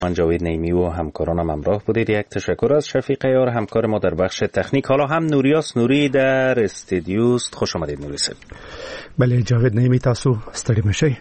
من جاوید نعیمی و همکارانم همراه بودید. یک تشکر از شفیق یار همکار ما در بخش تکنیک. حالا هم نوریاس نوری در استودیوست. خوش آمدید نوری صاحب. بله جاوید نعیمی، تاسو ستړي مشئ.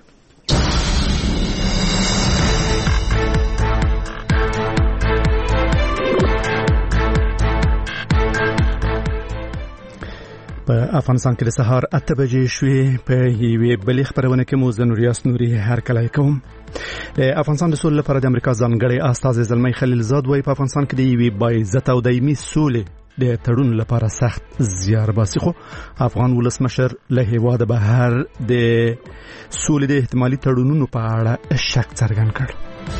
په افغانستان کې د سهار 8 بجې شوې. په یوې بلې خبرونه کې مو نوریاس نوري هرکلی کوم. د افغانستان د سولې لپاره د امریکا ځانګړی استازی زلمی خلیلزاد وایي په افغانستان کې د یوې باعزت او دایمي سولې د تړون لپاره سخت زیار باسي، خو افغان ولسمشر له هیواده بهر د سولې د احتمالي تړونونو په اړه شک څرګند کړ.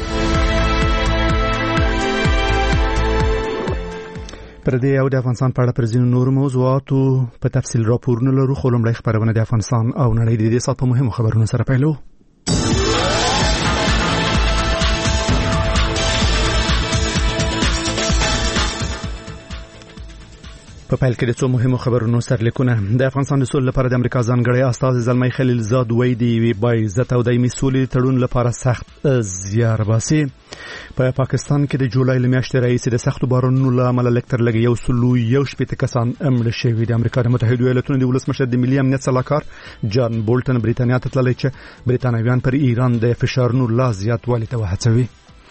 پر دې او د افغانستان په اړه پر ځینو نورو موضوعاتو په تفصیل راپورونه لرو، خو لومړی خبرونه د افغانستان او نړۍ د دې سات په مهمو خبرونو سره پیلو. په پیل کې د څو مهمو خبرونو سرلیکونه. د افغانستان د سولې لپاره د امریکا ځانګړی استازی زلمی خلیلزاد وایي د یوې باعزت او دایمي سولې تړون لپاره سخت زیار باسي. په پاکستان کې د جولای له میاشتې راهیسې د سختو بارانونو له امله لږ تر لږه 161 کسان مړه شوي. د امریکا د متحدو ایالاتونو د ولسمشر د ملي امنیت سلاکار جان بولټن بریتانیا ته تللی چې بریتانویان پر ایران د فشارونو لا زیاتوالي ته وهڅوي.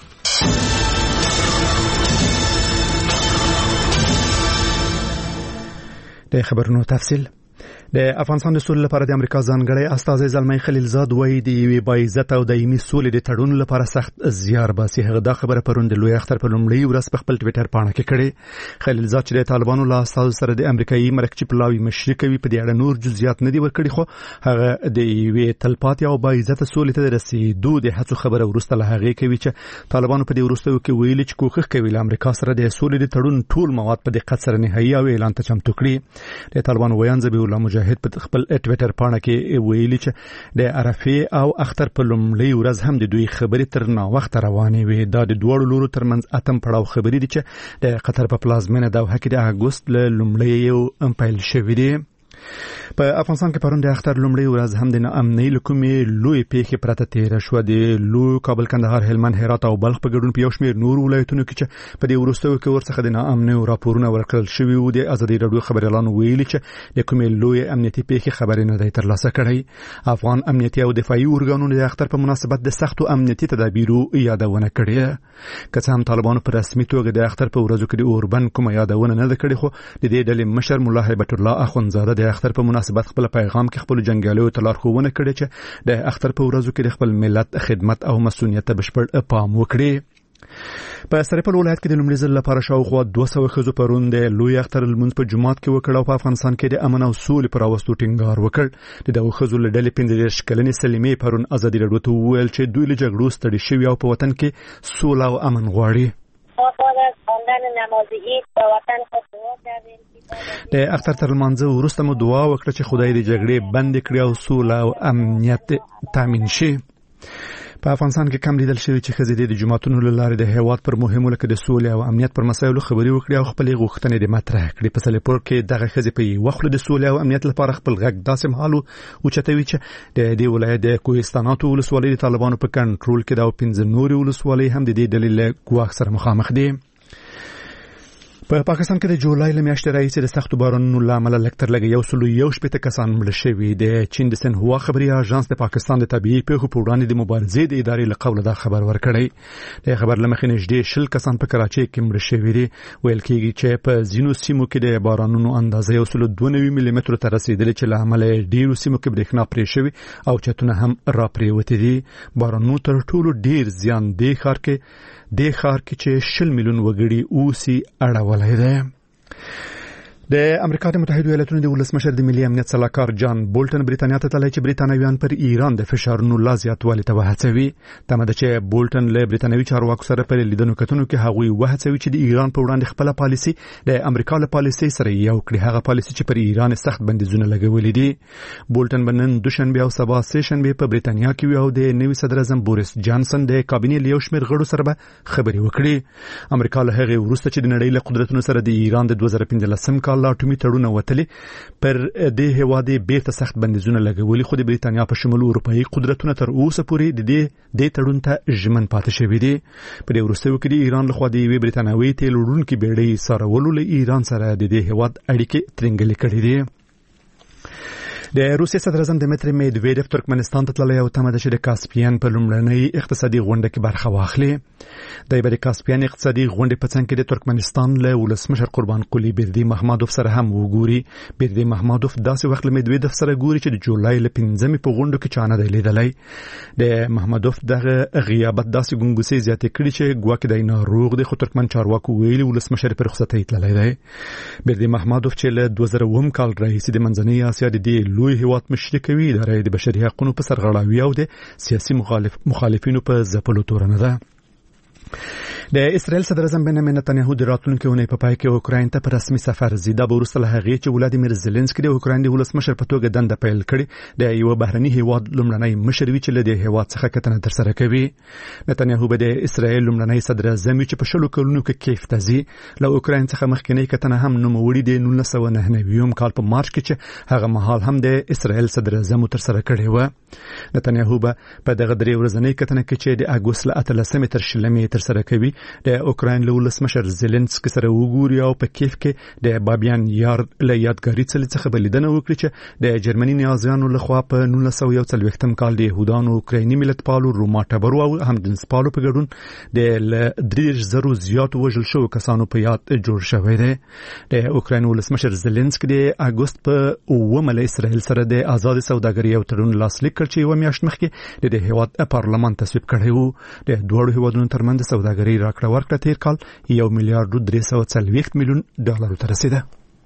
د خبرونو تفصیل. د افغانستان د سولې لپاره د امریکا ځانګړی استازی زلمی خلیلزاد وایي د یوې باعزت او دایمي سولې د تړون لپاره سخت زیار باسي. هغه دا خبره پرون د لوی اختر په لومړۍ ورځ په خپل ټویټر پاڼه کې کړې. خلیلزاد چې د طالبانو له استازو سره د امریکایي مرکچی پلاوی مشري کوي په دې اړه نور جزئیات نه دي ورکړي، خو هغه د یوې تلپاتې او باعزت سولې ته د رسیدو د هڅو خبره وروسته له هغې کوي چې طالبانو په دې وروستیو کې ویلي چې کوښښ کوي له امریکا سره د سولې د تړون ټول مواد په دقت سره نهایي او اعلان ته چمتو کړي. د طالبانو ویان ذبیح الله مجاهد په خپل ټویټر پاڼه کې ویلي چې د عرفه او اختر په لومړۍ ورځ هم د دوی خبرې تر ناوخته روانې وي. دا د دوړو لورو ترمنځ اتم پړاو خبرې دي چې د قطر په پلازمینه دوحه کې د اګوست له لومړۍ پیل شوې دي. په افغانستان کې پرون د اختر لومړۍ ورځ هم د ناامنۍ له کومې لوی پیښې پرته تیره شوه. د لوی کابل، کندهار، هلمند، هرات او بلخ په ګډون په یو شمېر نور ولایتونو کې چې په دې وروستیو کې ورڅخه د ناامنۍ راپورونه ورکړل شوي وو. د ازادي راډیو خبريالان ویلي چې د کومې لوی امنیتي پیښې خبرې نه دی ترلاسه کړی. افغان امنیتي او دفاعي ارګانونو د اختر په مناسبت د سختو امنیتي تدابیرو یادونه کړې. که څه هم طالبانو په رسمي توګه د اختر په ورځو کې د اوربند کومه یادونه نه ده کړې، خو د دې ډلې مشر مولا هیبت الله اخوندزاده د اختر په مناسبت خپل پیغام کې خپل جنگیالیو ته لارښوونه کړې چې د اختر په ورځو کې د خپل ملت خدمت او مسؤلیت ته بشپړ پام وکړي. په سرپل ولایت کې د لومړي ځل لپاره شاوخوا 200 ښځو پرون د لوی اختر لمونځ په جومات کې وکړ او په افغانستان کې د امن او سولې پر راوستو ټینګار وکړ. د دغو ښځو له ډلې 15 کلنې سلیمې پرون ازادي راډیو ته وویل چې دوی له جګړو ستړي شوي او په وطن کې سوله او امن غواړي. د اختر تر لمانځه وروسته مو دعا وکړه چې خدای دې جګړې بند کړي او سوله او امنیت تامین شي. په افغانستان کې کم لیدل شوی چې ښځې د جماعتونو له لارې د هیواد پر مهمو لکه د سولې او امنیت پر مسایلو خبرې وکړي او خپلې غوښتنې د مطرح کړي. په سلیپور کې دغه ښځې په یوه خوله د سولې او امنیت لپاره خپل غږ داسې مهال اوچتوي چې د دې ولایت د کوهستاناتو ولسوالۍ د طالبانو په کنټرول کې دا او 15 نورې ولسوالۍ هم د دې ډلې له ګواښ سره مخامخ دي. په پاکستان کې د جولای له میاشتې راهیسې د سختو بارانونو له امله لږ تر لږه 161 کسان مړه شوي. د چین د سنهوا خبري اژانس د پاکستان د طبيعي پیښو په وړاندې د مبارزې د ادارې له قوله دا خبر ورکړی. د خبر له مخې نږدې 20 کسان په کراچۍ کې مړه شوي دي. ویل کېږي چې په ځینو سیمو کې د بارانونو اندازه 192 ملي مترو ته رسیدلې چې له امله ډېرو سیمو کې برېښنا پرې شوي او چتونه هم را پرېوتې دي. بارانونو تر ټولو ډېر زیان د ښار کې چې 20 میلیون وګړي اوسي اړولای دی. د امریکا د متحدو ایالاتونو د ولسمشر د ملي امنیت سلاکار جان بولټن بریتانیا ته تللی چې بریتانویان پر ایران د فشارونو لا زیاتوالي ته وهڅوي. تمه ده چې بولټن له بریتانوي چارواکو سره په لیدنو کتنو کې هغوی وهڅوي چې د ایران په وړاندې خپل پالیسي د امریکا له پالیسي سره یو کړي، هغه پالیسي چې پر ایران سخت بندیزونه لګولې دي. بولټن بنن دوشنبه او سبا سهشنبه په بریتانیا کې او د نوي صدر اعظم بوریس جانسن د کابینې له یو شمېر غړو سره خبرې وکړي. امریکا له هغه وروسته چې د نړۍ له قدرتونو سره د ایران د 2015 کال کال اټومي تړون وتلي پر دې هیواد بیرته سخت بندیزونه لګولي، خو د بریتانیا په شمول اروپאי قدرتونه تر اوسه پورې د دې تړون ته ژمن پاتې شوي دي. په دې وروستیو کې د ایران لخوا د یوې بریتانیاوي تیل وړونکې بیړۍ څارولو له ایران سره د دې هیواد اړیکې ترنګلې کړې دي. د روسیې صدر اعظم دمیتری میدویدف ترکمنستان ته تللی او تمه ده چې د کاسپیان په لومړنۍ اقتصادي غونډه کې برخه واخلي. د یې د کاسپیان اقتصادي غونډې په څنګ کې د ترکمنستان له ولسمشر قربان قلی بردی محمدوف سره هم وګوري. بردی محمدوف داسې وخت له میدویدف سره ګوري چې د جولای له 5مې په غونډه کې چانه دی لیدلی. د محمدوف دغه غیابت داسې ګنګوسې زیاتې کړي چې ګواکې دی ناروغ دی، خو ترکمن چارواکو ویلي ولسمشر په رخصتۍ تللی دی. بردی محمدوف چې له 2000 کال راهیسې د منځنۍ اسیا د دې لوی هیواد مشري کوي، د رایې د بشري حقوقو په سرغړاوي او د سیاسي مخالفینو په ځپلو تورنه ده. د اسرائیل صدر اعظم بنیامین نتنیاهو د راتلونکي اونۍ په پای کې اوکراین ته په رسمي سفر ځي. دا به وروسته له هغې چې ولادیمیر زيلنسکي د اوکراین د ولسمشر په توګه دنده پیل کړي د یو بهرني هیواد لومړنی مشر وي چې له دې هیواد څخه کتنه ترسره کوي. نتنیاهو به د اسرائیل لومړنی صدر اعظم چې په 10 کلونو کې کیف ته ځي. له اوکراین څخه مخکینی کتنه هم نوموړي د 1999 کال په مارچ کې چې هغه مهال هم د اسرائیل صدر اعظم ترسره کړی و. نتنیاهو به په دغه 3 ورځنۍ کتنه کې چې د اګوست له 18 تر 20 ترسره کوي د اوکراین له ولسمشر زيلنسکي سره وګوري او په کیف کې د بابیان یار له یادګاري څلي څخه بلیدنه وکړي چې د جرمني نازیانو لخوا په 1941 کال د يهودانو اوکرایني ملتپالو روما ټبرو او همجنسپالو په ګډون د 3000 زیات وژل شو کسانو په یاد جوړ شوی دی. د اوکراین ولسمشر زيلنسکي د اګوست په 9 له اسرائیل سره د آزاد سوداګرۍ او تړون لاسلیک کړ چې یو میاشت مخکې د هیواد پارلمان تصویب کړی و. د دوه هیوادونو ترمنځ سوداګرۍ راکړه ورکړه تیر کال $1.340 مليون ته رسیده.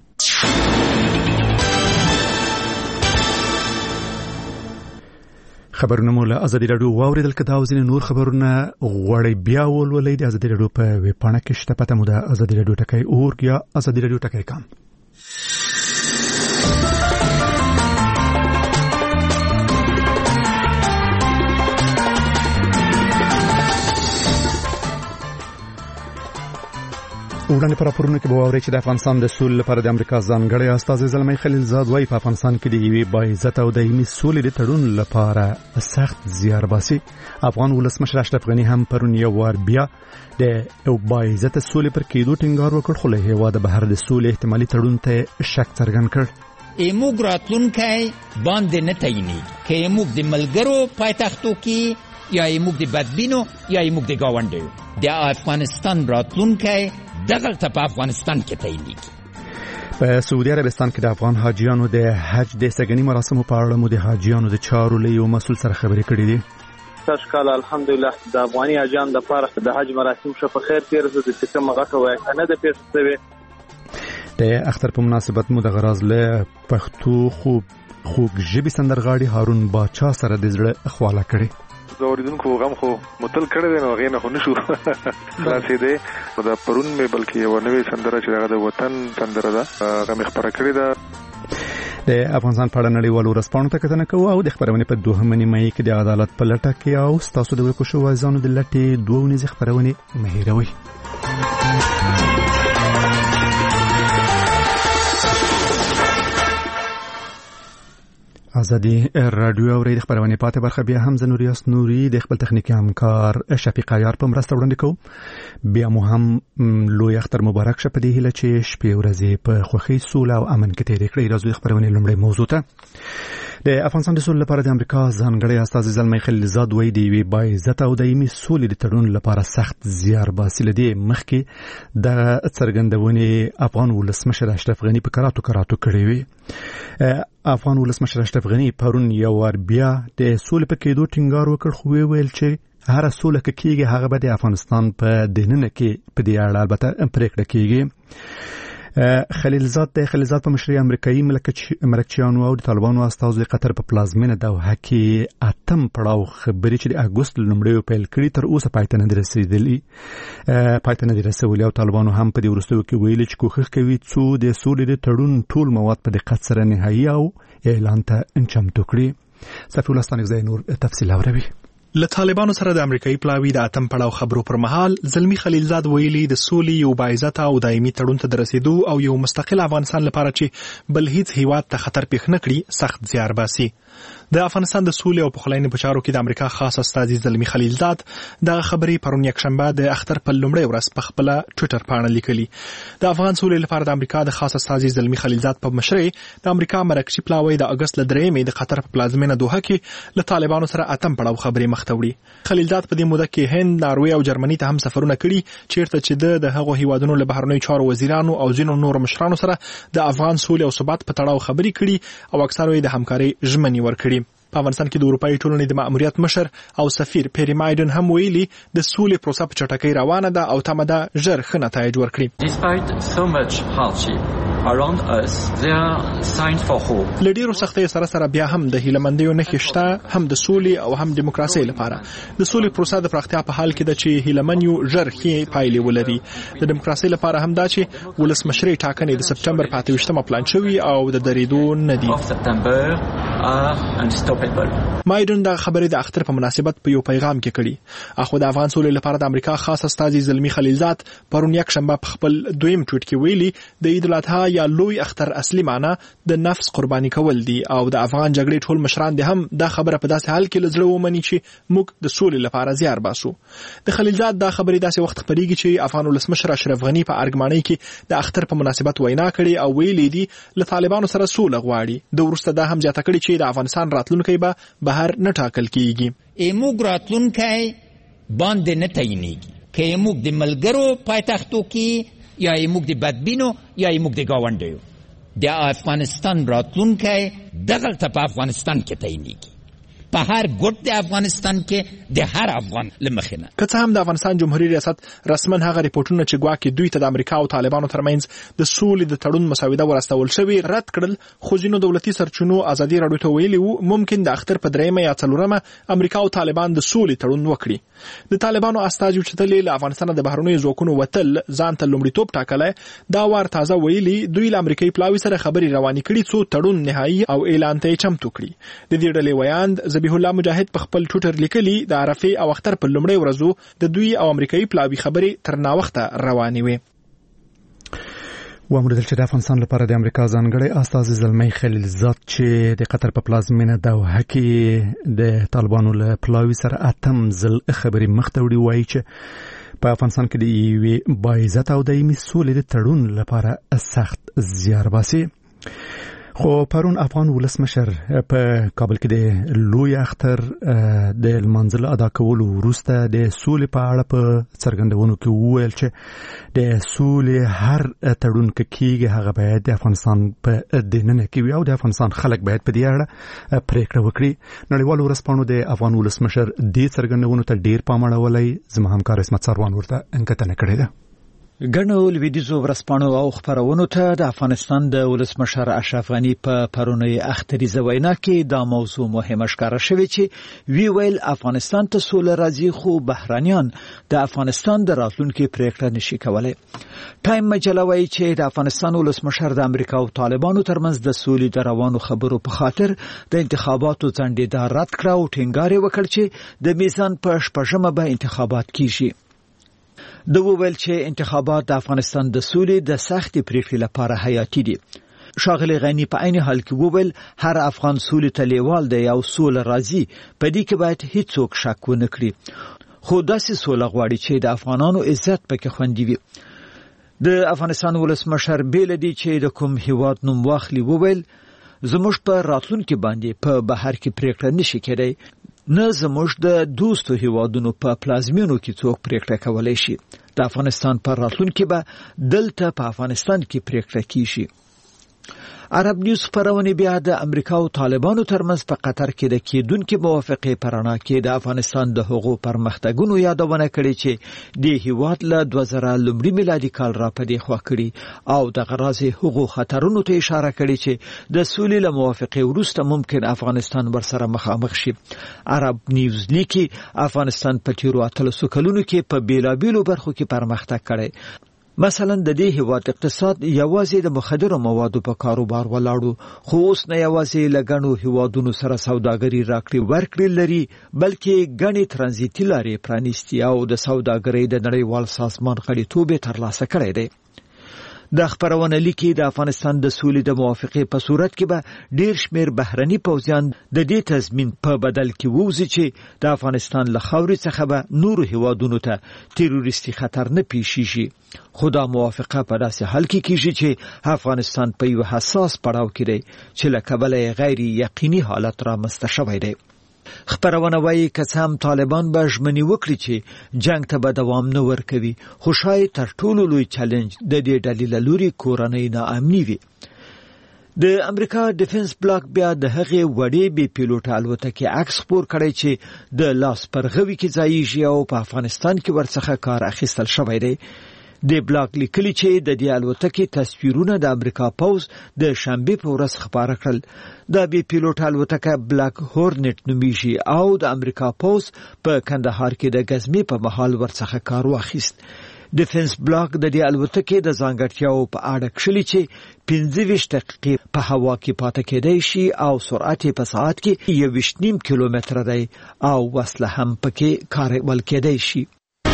خبرونه مو له ازادي رادیو واوریدل. که دا ځینې نور خبرونه غواړئ بیا ولولئ د ازادي رادیو په ویب پاڼه کې شته. پته مو د ازادي رادیو ټکی اورګ یا ازادي رادیو ټکی کام. وړاندې پر راپورونه کې به واورئ چې د افغانستان د سولې لپاره د امریکا ځانګړی استازی زلمی خلیلزاد وايي په افغانستان کې د یوې باعزته او دایمي سولې د تړون لپاره سخت زیار باسي. افغان ولسمشر اشرف غني هم پرون یو وار بیا د باعزته سولې پر کېدو ټینګار وکړ، خو له هیواده بهر د سولې احتمالي تړون ته شک څرګند کړ. ایموږ راتلونکی باندې نه تعیني که ایموږ د ملګرو پایتختو کې یا ایموږ د بدبینو یا ایموږ د گاونډیو. د افغانستان راتلونکی دغلته په افغانستان کې تعینیږي. په سعودي عربستان کې د افغان حاجیانو د حج د سګنی مراسمو په اړه مو د حاجیانو د چارو له یو مسؤل سره خبرې کړې دي. تشکال الحمدلله د افغاني حاجیانو لپاره د حج مراسم شو په خیر تیر شو. د څه مغه وای کنه د پیښ شوی د اختر په مناسبت مو د غراز له پښتو خوږ ژبې سندرغاړي هارون باچا سره د زړه خواله کړې. زوریدونکو غم خو متل کړی دی نو غینه خو نشو خلاصې دی. دا پرون مې بلکې یو نوې سندره چې هغه د وطن سندره ده هغه مې خپره کړې ده. د افغانستان په اړه نړیوالو ورځپاڼو ته کتنه کوو او د خبرونې په 2 مې کې د عدالت په لټه کې او تاسو د ورکو شو وایزانو د لټې 2 ونیزې خبرونه مهیروي. ازادي رادیو اورید خبرونه پاتې برخه بیا هم زنوریاس نوري د خپل تخنیکی همکار شفیق عیار په مرسته وړاندې کوم. بیا مو هم لوی اختر مبارک شه په دې هیله چې شپې ورځې په خوښۍ سوله او امن کې تیرې کړئ. راځو خبرونه لومړی موضوع ته. د افغانستان د سولې لپاره د امریکا ځانګړی استازی زلمی خلیلزاد وايي د یوې باعزته او دایمي سولې د تړون لپاره سخت زیار باسي. لدې مخکې د څرګندونې افغان ولسمشر اشرف غني په کراتو کړې وي. افغان ولسمشر اشرف غني پرون یو ور بیا د سولې په کېدو ټینګار وکړ، خو ویل چې هر سوله کېږي هغه به د افغانستان په دننه کې په دې اړه البته پریکړه کېږي. خلیلزاد په مشرۍ امریکایي ملکچیانو او د طالبانو استازو د قطر په پلازمینه دوحه کې اتم پړاو خبرې چې د اګوست لومړیو پیل کړي تر اوسه پای ته نه دي رسولي او طالبانو هم په دې وروستیو کې ویلي چې کوښښ کوي څو د سولې د تړون ټول مواد په دقت سره نهایي او اعلان ته چمتو کړي. صفي ولستانګ زای نور تفصیل اوروي. له طالبانو سره د امریکایي پلاوي د اتم پړاو خبرو پر مهال زلمی خلیلزاد ویلي د سولې یو باعزته او دایمي تړون ته رسیدو او یو مستقل افغانستان لپاره چې بل هیڅ هیواد ته خطر پیښ نه کړي سخت زیار باسي. د افغانستان د سولې او پخلاینې په چارو کې د امریکا خاص استازي زلمی خلیلزاد دغه خبرې پرون یکشنبه د اختر په لومړۍ ورځ په خپل ټوئیټر باندې لیکلي. د افغان سولې لپاره د امریکا د خاص استازي زلمی خلیلزاد په مشرۍ د امریکا مرکزي پلاوی د اگست ل 3 د قطر په پلازمینه دوحه کې له طالبانو سره اتم پړاو خبرې مخ ته وړي. خلیلزاد په دې موده کې هند، ناروې او جرمني ته هم سفرونه کړي چیرته چې د هغو هیوادونو له بهرنیو چارو وزیرانو او ځینو نور مشرانو سره د افغان سولې او ثبات په تړاو خبرې کړي او اکثره یې د همکارۍ ژمنې ورکړي. په افغانستان کې د اروپایي ټولنې د مأموریت مشر او سفیر پیری مایدن هم ویلي د سولې پروسه په چټکۍ روانه ده او تمه ده ژر ښه نتایج ورکړي. له ډیرو سختیو سره سره بیا هم د هیلهمندیو نښې شته، هم د سولې او هم دیموکراسۍ لپاره. د سولې پروسه د پراختیا په حال کې ده چې هیلهمن یو ژر ښې پایلې ولري. د دیموکراسۍ لپاره هم دا چې ولسمشرۍ ټاکنې د سپټمبر په 28مه پلان شوي او د درېدو نه دي. مایدن د خبرې د اختر په مناسبت په یو پیغام کې کړي. اخو د افغان سولې لپاره د امریکا خاص استازي زلمی خلیلزاد پرون یکشنبه په خپل دویم ټویټ کې ویلي د عید الاضحی یا لوی اختر اصلي معنی د نفس قرباني کول دي او د افغان جګړې ټول مشران دي هم دا خبره په داسې حال کې لزړه ومني چې موږ د سولې لپاره زیار باسو. د خلیلزاد دا خبرې داسې وخت خبرېږي چې افغان ولسمشر اشرف غنی په ارګمانۍ کې د اختر په مناسبت وینا کړې او ویلي دي له طالبانو سره سوله غواړي. د وروسته دا هم زیاته کړې چې د افغانستان راتلونکی به بهر نه ټاکل کیږي. موږ راتلونکی باندې نه تعینېږي که موږ د ملګرو پایتختو کې یا موږ د بدبینو یا موږ د ګاونډیو. د افغانستان راتلونکی دغلته په افغانستان کې تعینېږي، په هر ګوټ د افغانستان کې د هر افغان لمخې نه. که څه هم د افغانستان جمهوریت ریاست رسما هغه ریپورتونه چې ګواکې دوی ته د امریکا او طالبانو ترمنځ د سولې د تړون مسوده ورستول شوی رد کړل، خو ځینو دولتي سرچینو ازادي راډیو ته ویلي وو ممکن د اختر په 3 یا 4 امریکا او طالبان د سولې تړون وکړي. د طالبانو استازي چې تل له افغانستان د بهرنیو ځواکونو وتل ځان ته لومړیتوب ټاکلی، دا وار تازه ویلي دوی له امریکایي پلاوي سره خبرې روانې کړي څو تړون نهایي او اعلان ته چمتو کړي. د دې ډلې ویاند ذبیح الله مجاهد په خپل ټویټر لیکلي د عرفه او اختر په لومړۍ ورځو د دوی او امریکایي پلاوي خبرې تر ناوخته روانې وي. وامردل چې د افغانستان لپاره د امریکا ځانګړی استازي زلمی خلیلزاد چې د قطر په پلازمینه دوحه کې د طالبانو له پلاوي سره اتم ځل خبرې مخ ته وړي، وایي چې په افغانستان کې د یوې باعزته او دایمي سولې د تړون لپاره سخت زیار باسي. خو پرون افغان ولسمشر په کابل کې د لوی اختر د لمانځل ادا کولو وروسته د سولې په اړه په څرګندونو کې وویل چې د سولې هر تړون کېږي هغه باید د افغانستان په دننه کې وي او د افغانستان خلک باید په دې اړه پریکړه وکړي. نړیوالو ورځپاڼو د افغان ولسمشر دې څرګندونو ته ډیر پام اړولی. زما همکار اسمت سروان ورته انکتنه کړې ده. ګڼو لویدیځو ورځپاڼو او خبرونو ته د افغانستان د ولسمشر اشرف غنی په پرونی اختریزه وینا کې دا موضوع مهمه ښکاره شوې چې وی ویل افغانستان ته سوله راځي خو بهرانيان د افغانستان د راتلونکي پریکړه نشي کولای. ټایم مجله وایي چې د افغانستان ولسمشر د امریکا او طالبانو ترمنځ د سولې د روانو خبرو په خاطر د انتخاباتو ځنډېدا رد کړه او ټینګار وکړ چې د میزان په 8مه به انتخابات کیږي. د وویل چې انتخابات د افغانستان د سولې د سختې پریکړې لپاره حیاتي دي. شاغلی غنی په عین حال کې وویل هر افغان سولې ته لیوال دی او سوله راځي، په دې کې باید هیڅوک شک ونه کړي، خو داسې سوله غواړي چې د افغانانو عزت پکې خوندي وي. د افغانستان ولسمشر بیل دی چې د کوم هیواد نوم واخلي وویل زموږ په راتلونکي باندې په بهر کې پریکړه نشي کېدای، نه زموږ د دوستو هیوادونو په پلازمینو کې څوک پریکړه کولای شي. د افغانستان پر راتلونکي به دلته په افغانستان کې پریکړه کیږي. عرب نیوز خبرونه بیا د امریکا او طالبانو ترمنځ په قطر کې د کېدونکو موافقې پرانا کې د افغانستان د حقوقو پرمختګونو یادونه کړې چې د هیواد له 2000 لومړي میلادي کال را پدې خوا کړی او د غراضي حقوقو خطرونو ته اشاره کړې چې د سولې له موافقې وروسته ممکن افغانستان ورسره مخامخ شي. عرب نیوز لیکي افغانستان په تیرو 3 کلونو کې په بیلابیلو برخو کې پرمختګ کړی. مثلا د دې هیواد اقتصاد یوازې د مخدرو موادو په کاروبار ولاړو، خو اوس نه یوازې لګڼو هیوادونو سره سوداګري راکړي ورکړي لري، بلکې ګڼې ترانزیتي لارې پرانیستي او د سوداګرۍ د نړیوال سازمان غړیتوب ترلاسه کړی دی. د خبرونه لیکي د افغانستان د سولې د موافقې په صورت کې به ډیر شمیر بهرني پوځیان د دې تضمین په بدل کې ووزي چې د افغانستان له خاورې څخه به نورو هیوادونو ته تروریستي خطر نه پیښیږي. خو دا موافقه په داسې حال کې کیږي چې افغانستان په یو حساس پړاو کې دی چې له کبله غیر یقیني حالت رامنځته شوی دی. خبرونه وايي که څه هم طالبان به ژمنې وکړي چې جنگ ته به دوام نه ورکوي، خو شاید تر ټولو لوی چالنج د دې ډلې له لوري کورنۍ ناامني وي. د امریکا ډیفنس بلاک بیا د هغې وړې بې پیلوټه الوتکې عکس خپور کړی چې د لاس پر غوي کې ځایږي او په افغانستان کې ورڅخه کار اخیستل شوی دی. د بلاک لیکلي چې د دې الوتکې تصویرونه د امریکا پوز د شنبه په ورځ خبره کړل. د بي پیلوټ الوتکه بلاک هورنټ نومیږي او د امریکا پوز په کندهار کې د غزمې په محل ورڅخه کار واخیست. ډیفنس بلاک د دې الوتکې د ځانګړتیاو په اړه کړي چې 25 دقیقې په هوا کې پاتې کېدای شي او سرعت په ساعت کې 1.5 کیلومتر دی او وسله هم پکې کارول کېدای شي.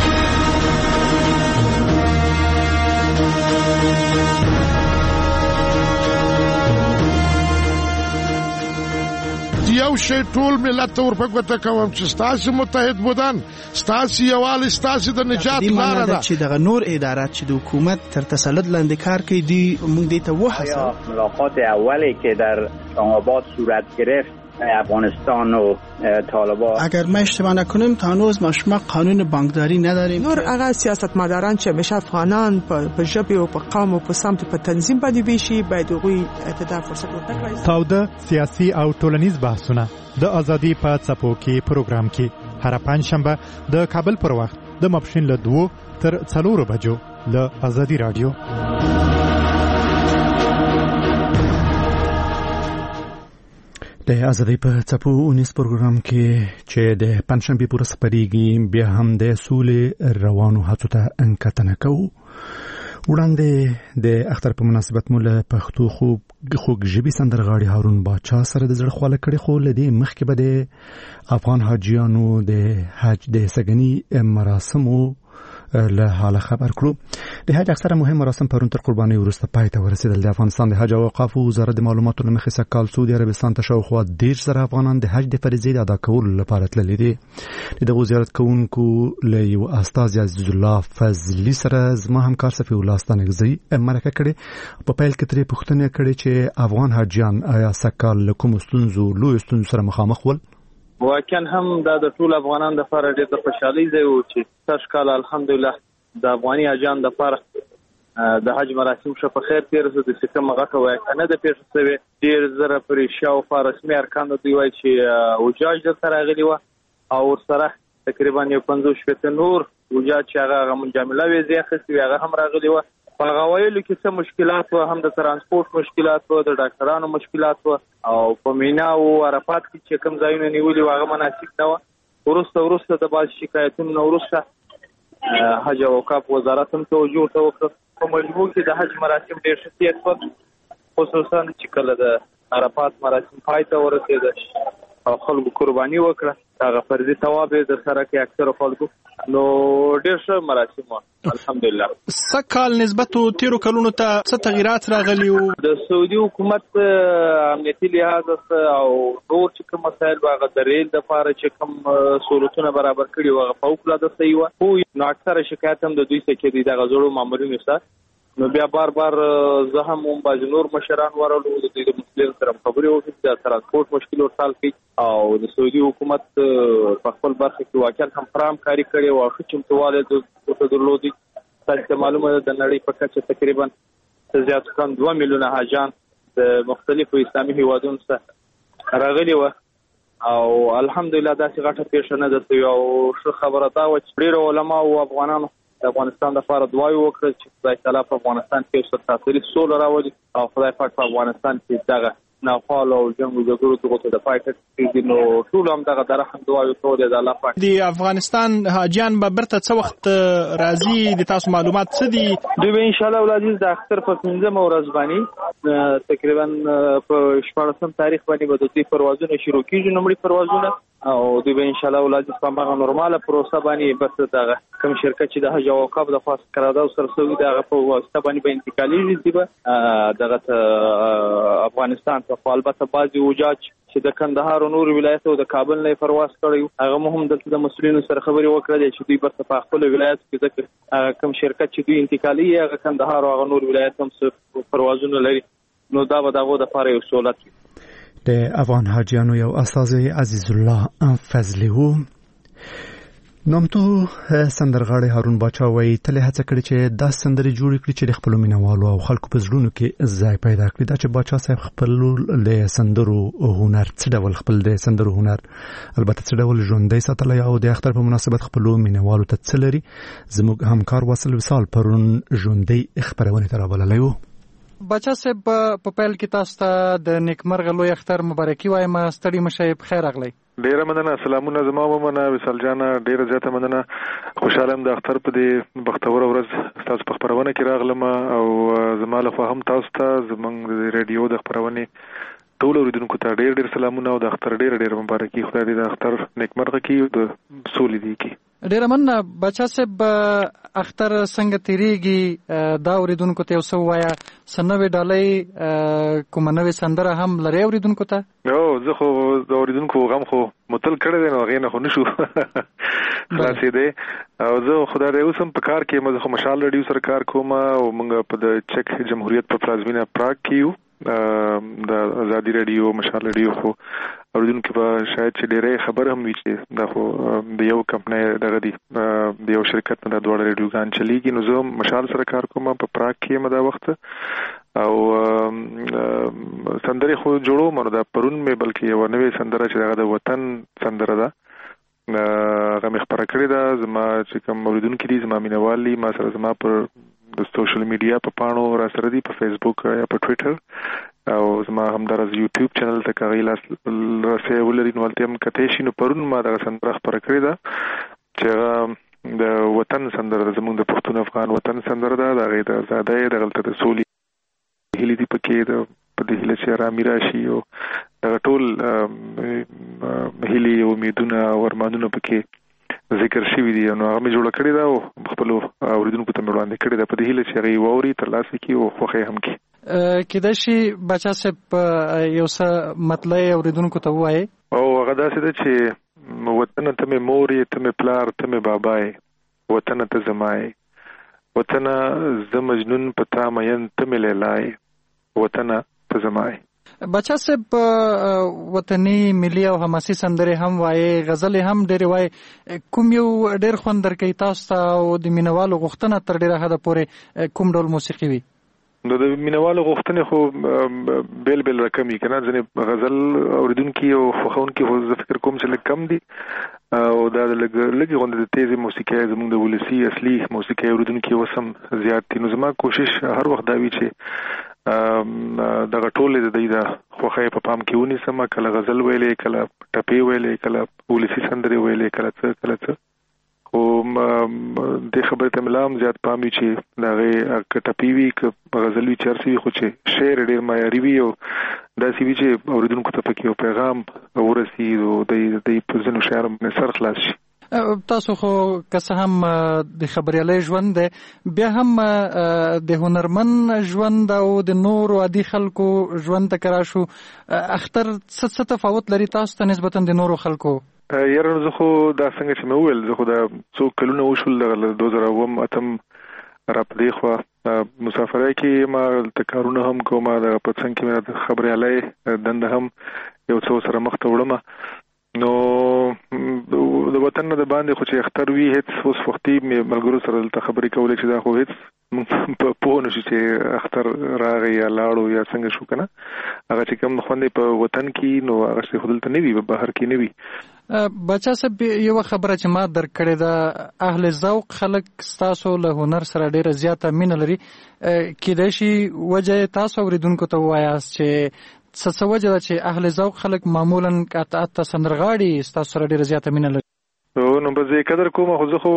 یو شی ټول ملت ته ورپګوته کوم چې ستاسو متحد بودن، ستاسو یووالی، ستاسو د نجات لاره ده. چې دغه نور ادارات چې د حکومت تر تسلط لاندې کار کوي دی موږ دې ته وهڅوو. ملاقات اولی که در آباد صورت گرفت افغانستان و طالبان، اگر ما اشتباه نکنیم تا هنوز ما قانون بانکداری نداریم. نور هغه سیاستمداران چې همیشه افغانان په ژبه او په قوم او په سمت په تنظیم باندې ویشي باید هغوی ته فرصت ورکړي. تاوده سیاسي او ټولنیز بحثونه د ازادي په څپو کې پروګرام کې هر پنځشنبه د کابل پر وخت د ماپښین له 2 تر 4 بجو له ازادي رادیو. د ازادي په څپو 19 پروګرام کې چې د پنځشنبه پر سپریږي بیا هم د سولې روانو هڅو ته انکتنه کوو. وړاندې د اختر په مناسبت مول پښتو خوږ ژبې سندرغاړي هارون باچا سره د زړه خواله کړي، خو لدې مخکې به د افغان حاجیانو د حج د سګنی مراسمو له حال خبر کړو. د حج اکثره مهم مراسم پرون تر قرباني وروسته پای ته ورسېدل. د افغانستان د حج او اوقاف وزارت د معلوماتو له مخې سږ کال سعودي عربستان ته شاوخوا 10,000 افغانان د حج د فریضې ادا کولو لپاره تللي دي. د دغو زیارت کوونکو له یو استازي عزیز الله فضلي سره زما همکار صفي الله ستانګزي مرکه کړې. په پیل کې ترې پوښتنه کړې چې افغان حاجیان آیا سږ کال له کومو ستونزو لویو ستونزو سره مخامخ ول؟ واقعا هم دا د ټول افغانانو لپاره ډېر د خوشحالۍ ځای و چې تر کال الحمدلله د افغاني حاجیانو لپاره د حج مراسم شه په خیر تیر شو. د سکه مغه واقعا نه د پیښ شوی ډېر زره پرې شاوخوا رسمي ارکان دوی وایي چې وجاج دلته راغلي وو او ورسره تقریبا 50 نور وجاج چې هغه منجمله ویزه اخیستي هغه هم راغلي وو. په غوایلو کې څه مشکلات و، هم د ترانسپورت مشکلات و، د ډاکټرانو مشکلات و او په مینا او عرفات کې چې کوم ځایونه نیولي واغه مناسب نه و. ورسته د باز شکایتونو ورسته حج او اوقاف وزارت هم توجه وکړ. په مجموع کې د حج مراسم ډېر ښه تیر شول، خصوصا چې کله د عرفات مراسم پای ته ورسېدل او خلکو قرباني وکړه. هغه فرضي ثواب در سره کې اکثر خلکو نو ډېر ښه مراسم و الحمدلله. سکهال نسبت تیرو کلونو ته څه تغیرات راغلي وو؟ د سعودي حکومت امنیتي لحاظ او نور چې کوم مسایل واغه د ریل د لپاره چې کوم سہولتونه برابر کړي وغه فوق‌العاده صحیح و. خو نو اکثره شکایت هم د دوی څخه کې د غزړو مامورینو سره نو بیا بار زه هم باز نور مشران ورلو د دې مسلمان سره خبرې وکړې د ترانسپورت مشکل ورسال کړي او د سعودي حکومت په خپل برخه کې واقعا هم فرام کاری کړي او ښه چمتواله د درلودي. تاسو معلومه ده د نړۍ په کچه تقریبا زیات کم 2 میلیونه حاجان د مختلفو اسلامي هیوادونو څخه راغلي و او الحمدلله داسې غټه پیښه نه ده او ښه خبره ده چې ډېر علما او افغانانو د افغانستان لپاره دعای وکړه چې خدای تعالی په افغانستان کې ستاسو سولې راوړي او خدای پاک په افغانستان کې دغه ناخوالو او جنگ او جګړو ته د پای ټکی نو ټول هم دغه درحم دعا کوو د الله پاک. د افغانستان حاجیان به برته څه وخت راځي د تاسو معلومات څه دي؟ دوی به ان شاء الله ولادي د اختر په 15 ورځ باندې تقریبا په 14 تاریخ باندې به د دې پروازونه شروع کیږي، نومړي پروازونه، او دوی به ان شاء الله ولادي په هغه نورماله پروسه باندې بس دغه کوم شرکت چې د حج او اوقاف د خاص قرارداد سره سوي دغه په واسطه باندې به انتقالي دي به دغه افغانستان ته البته بعضي وجاج چې د کندهار او نور ولایت او د کابل نه پرواز کړی هغه هم دلته د مسؤلینو سره خبري وکړه چې دوی بس په خپل ولایت کې ذکر کوم شرکت چې دوی انتقالي هغه کندهار او هغه نور ولایت هم پروازونه لري، نو دا به دغه د لپاره یو سہولت وي. د افغان حاجیانو یو استاد عزیز الله فضلی وو. نومتو سندرغاړی هارون باچا وایي تل هڅه کړې چې دا سندرې جوړې کړي چې د خپلو مینوالو او خلکو په زړونو کې ځای پیدا کړي. دا چې باچا صاحب خپل د سندرو هنر څه ډول خپل د سندرو هنر البته څه ډول ژوندی ساتلی او د اختر په مناسبت خپلو مینوالو ته څه لري، زموږ همکار واصل وصال پرون ژوندی خپرونې ته رابللی وو. باچا صاحب په پیل کې تاسو ته د نیکمرغه لوی اختر مبارکي وایم. ستړي مشه په خیر راغلی. ډیره مننه. سلامونه زما ومنه وصال جان، ډیره زیاته مننه. خوشاله یم د اختر په دې بختور ورځ تاسو په خبرونه کې راغلم او زما له خوا هم تاسو ته زمونږ د ریډیو د خبرونې ټول اوریدونکو ته ډیر ډیر سلامونه او د اختر ډیر مبارکي. خدای دې د اختر نیکمرغه کړي او د سولې دې کړي. ډیره مننه. باچا صاحب اختر څنګه تیریږي دا اوریدونکو ته اوسه وایا؟ سنوي ډالۍ کومه نوې سندره هم لري اوریدونکو ته؟ زه خو د اوریدونکو غم خو متل کړی دی نو هغې نه خو نشو خلاصېدی او زه خدای دې اوس هم په کار کې زه خو مشال ریډیو سره کار کوم او موږ په د چک جمهوریت په پلازمینه پراګ کې یو د ازادي ریډیو مشال ریډیو خو اوریدونکو په شاید چې ډېرې خبر هم وي چې دا خو د یو کمپنۍ دغه دی د یو شرکت نه د دوه ریډیوګان چلیږي، نو زه مشال سره کار کوم په پراګ کې دا وخت او سندرې خو جوړوم. نو دا پرون مې بلکې یو نوې سندره چې هغه د وطن سندره ده هغه مې خپره کړې ده. زما چې کوم اوریدونکي دي زما مینوال دي ما سره زما پر د سوشل میډیا په پاڼو را سره دي، په فیسبوک یا په ټویټر او زما همدارز یوټیوب چینل ته کاغی راسه ولري نو ولته هم کته شي. نو پرون ما دا سندره خبره کړې ده چې هغه د وطن سندره زموږ د پښتون افغان وطن سندره ده، د غیر آزادۍ د غلطه د سولې هلي دی پکې د په دې هله چې رامي راشي او د ټول هلي او امیدونه او ارمانونه پکې ذکر شوی دی. نو هغه مې جوړه کړې ده او خپل اوریدونکو ته مې وړاندې کړې ده په دې هله چې هغه ووري ترلاسه کړي او خوښه هم کړي. کېدای شي باچا صاحب یو څه مطلب اوریدونکو ته وایي او هغه داسې ده چې وطن ته مې مور یې ته مې پلار ته مې بابا یې وطن ته زما یې وطن زه مجنون په تا مین ته مې لیلا یې وطن ته زما یې. باچا صاحب وطني ملي او حماسي سندرې هم وایي، غزلې هم ډېرې وایي. کوم یو ډېر خوند درکوي تاسو ته او د مینوالو غوښتنه تر ډېره حده پورې کوم ډول موسیقي وي؟ نو د مینوالو غوښتنې خو بیل بیل رقم یې که نه، ځینې غزل اوریدونکي او خوښونکي خو زه فکر کوم چې لږ کم دي او دا د لږې غوندې د تیزې موسیقۍ زموږ د ولسي اصلي موسیقۍ اوریدونکي اوس هم زیات دي. نو زما کوشش هر وخت دا وي چې دغه ټولې د دوی د خوښۍ په پام کې ونیسم، کله غزل ویلې، کله ټپې ویلې، کله ولسي سندرې ویلې، کله څه خو دې خبرې ته مې لا هم زیات پام وي چې د هغې که ټپې وي که غزل وي چې هر څه وي خو چې شعر ډېر معیاري وي او داسې وي چې اوریدونکو ته پکې یو پیغام ورسي او دوی په ځینو شعرو باندې سر خلاص شي. تاسو خو که څه هم د خبریالۍ ژوند دی، بیا هم د هنرمن ژوند او د نورو عادي خلکو ژوند ته که راشو اختر څه تفاوت لري تاسو ته نسبتا د نورو خلکو؟ یاره زه خو دا څنګه چې مې وویل زه خو دا څو کلونه وشول دغه 2008 را په دې خوا مسافرۍ کې ما دلته کارونه هم کوم، دغه په څنګ کې مې د خبریالۍ دنده هم یو څه سره مخ ته وړم. نو د وطن نه د باندې خو چې اختر وي هیڅ اوس وختي مې ملګرو سره دلته خبرې کولې چې دا خو هیڅ په پوه نشو چې اختر راغی یا لاړو یا څنګه شو که نه، هغه چې کوم خوند په وطن کې نو هغه چې خو دلته نه وي، په بهر کې نه وي. باچا صاحب یو خبره چې ما درک کړې ده، اهل ذوق خلک ستاسو له هنر سره ډېره زیاته مینه لري، کېدای شي وجه تاسو اوریدونکو ته ووایاست چې څه وجه چې اهل ذوق خلک معمولا قطعات سندرغاړي ستاسو سره ډېر زیاته مینه لري؟ نو به زه قدر کوم خو زه خو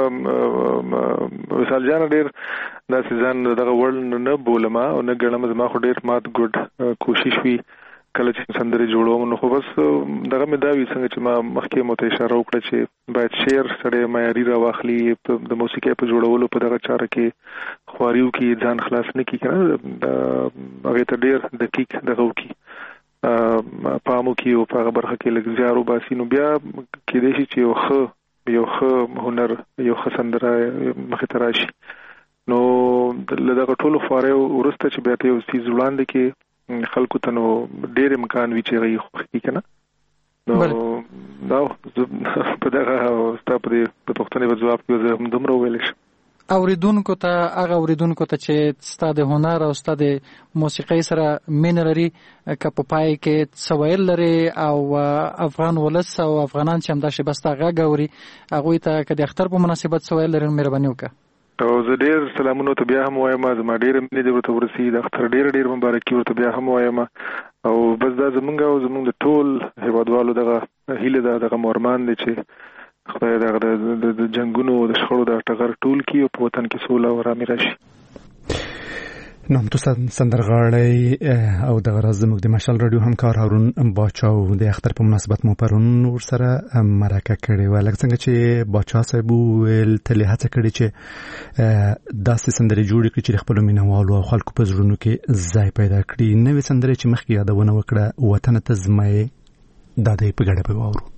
وصال جان ډېر داسې ځان دغه وړ نه بولم او نه ګڼم. زما خو ډېر مات ګډ کوشش وي کله چې سندرې جوړوم. نو خو بس دغه مې دا وي څنګه چې ما مخکې مو ته اشاره وکړه چې باید شعر سره معیاري راواخلي د موسیقۍ په جوړولو په دغه چاره کې خواریو کې ځان خلاص نه کړي کنه هغه ته ډېر دقیق دغه وکړي پامو کې او په برخه کې لږ زیارو باسي. نو بیا کې دې شي چې یو ښه هنر یو ښه سندره مخې ته راشي. نو دغه ټولو خوارو ورسته چې بیا ته یو څه وړاندې کې خلکو ته نو ډېر امکان وي چې غي خوښي کنه. نو دا په دغه ستاسو په پښتني ځواب کې زه هم دومره ویل شم اوریدونکو ته چې ستاسو هنر او ستاسو موسیقۍ سره مینه لري که په پای کې سوال لري او افغان ولس او افغانان چې هم دا شی بستا غاوري هغه ته که د اختر په مناسبت سوال لري مهرباني وکړه. او زه ډېر سلامونه ته بیا هم وایم. زما ډېر مینه دې ورته ورسي د اختر ډېر مبارکي ورته بیا هم وایم. او بس دا زمونږ د ټول هیوادوالو دغه هیله ده دغه مورمان دي چې خدای د جنگونو د شخړو د ټغر ټول کی او په وطن کې سوله او آرامي راشي. نو تاسو سندرغاړی او د غرض زموږ د مشال رادیو همکار هارون باچاو د اختر په مناسبت مو پرون ور سره مرکه کړې و. لکه څنګه چې باچا صاحب ول تل هڅه کړې چې داسې سندرې جوړې کړي چې خپل مینوالو او خلکو په زړونو کې ځای پیدا کړي. نوې سندرې چې مخکې یادونه وکړه وطن ته زمای د دې په ګډه په واورو.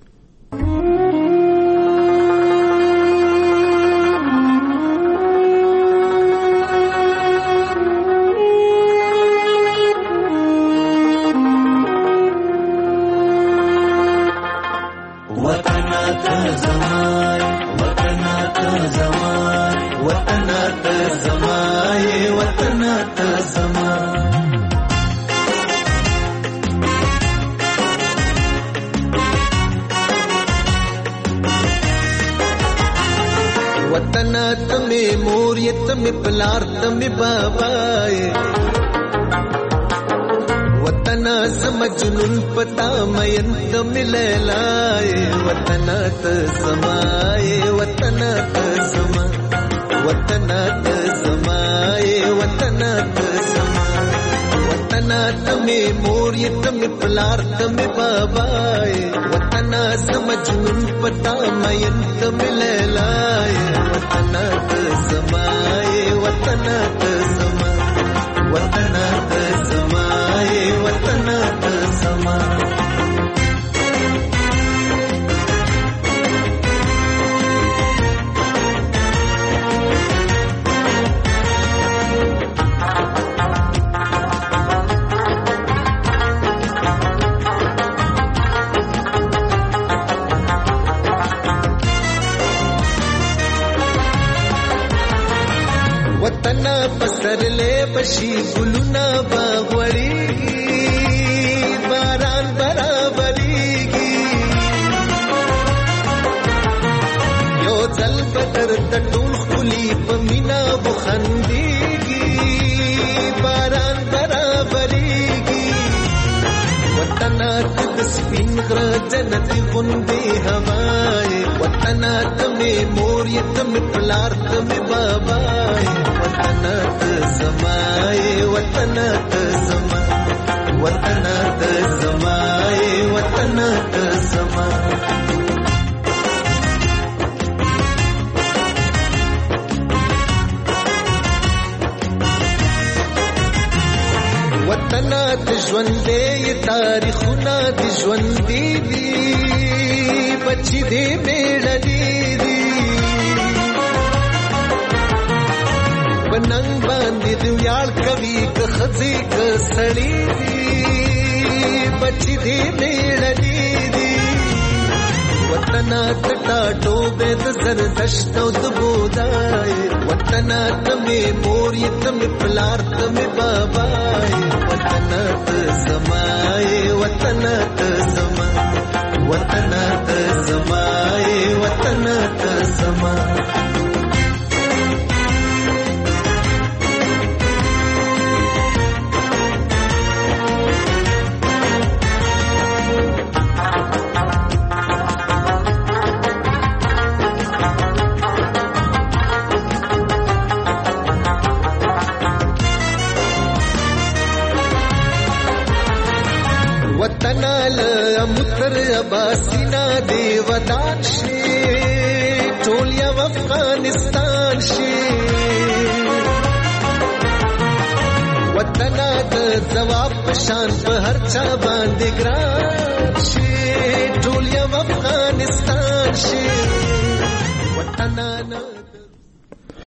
پلار تم بابای وطن زم جنون پتا مین تم لیلای وطن ت سمای وطن ت سما وطن ت سمای وطن ت سما وطن تم مور تم پلار تم بابای وطن زم جنون پتا مین تم لیلای وطن ت سمای وطن ت سما وطن ت سمای وطن ت سما وطن پسر لے بشی گلونا باغوریگی باران برابریگی یو ځل بدر تټول خلی پمینا بخندیگی باران برابریگی وطن د سپین غر جنت غوندې هوای وطن تمه مور یتم پلار تمه بابای وطن ت سمای وطن ت سما وطن ت سمای وطن ت سما وطن د ژوندې تاریخونه د ژوندې دي بچی دې میړنی دي بننګ باندې د ویاړ کوي که خزي که سړی دي بچی دې میړنی دي وطن ټټا ټوبه د زردشت او د بودای وطن تمه مور تمه پلار تمه بابای وطن ت سمای وطن ت سما وطن ت سمای وطن ت سما سر اباسینا دی ودان شي ټول یو افغانستان شي وطن د جواب پشان په هر چا باندې ګران شي ټول یو افغانستان شي وطن